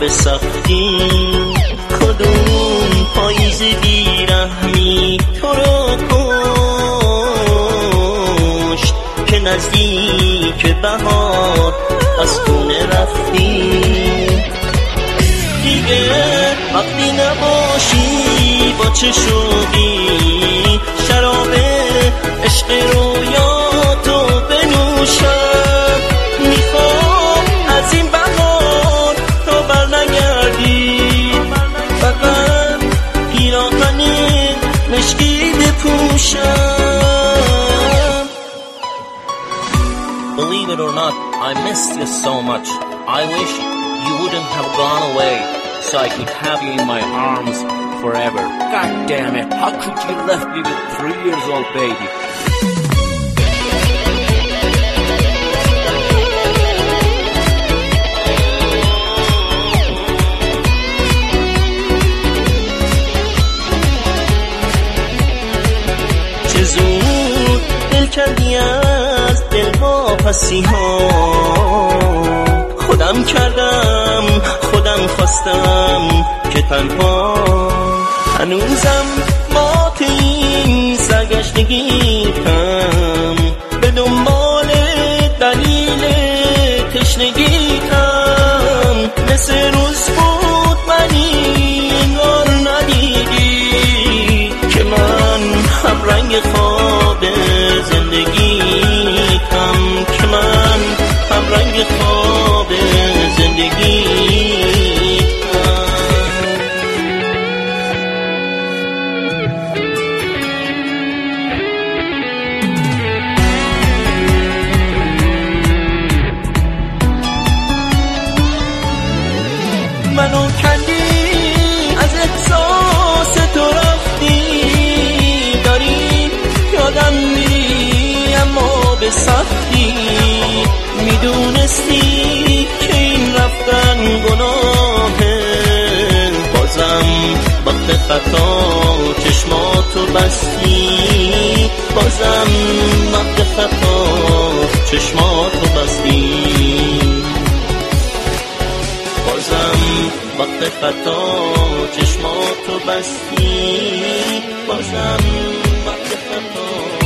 به سختی. کدوم پاییز بیرحمی تو رو کشت که نزدیک بهار از خونه رفتی. دیگه وقتی نباشی با چه شوقی شراب عشق رویاتو بنوشم. میخوام از این بهار تو برنگردی، فقط پیراهن مشکی بپوشم. Believe it or not, I missed you so much. I wish you wouldn't have gone away so I could have you in my arms forever. God damn it, how could you left me with 3 years old baby? چه زود دل کردی از دل واپسی ها. خودم کردم خودم خواستم که تنها هنوزم مات این سرگشتگیتم. به دنبال دلیل تشنگیتم. مثل روز بود منی انگار ندیدی که من هم رنگ خواب زندگیتم. که من هم رنگ خواب زندگیتم. منو کندی از احساس تو رفتی. داری یادم میری اما به سختی. میدونستی که این رفتن گناهه. بازم وقت خطا چشماتو بستی. بازم وقت خطا چشماتو بستی. بازم وقت خطا چشماتو بستی. بازم وقت خطا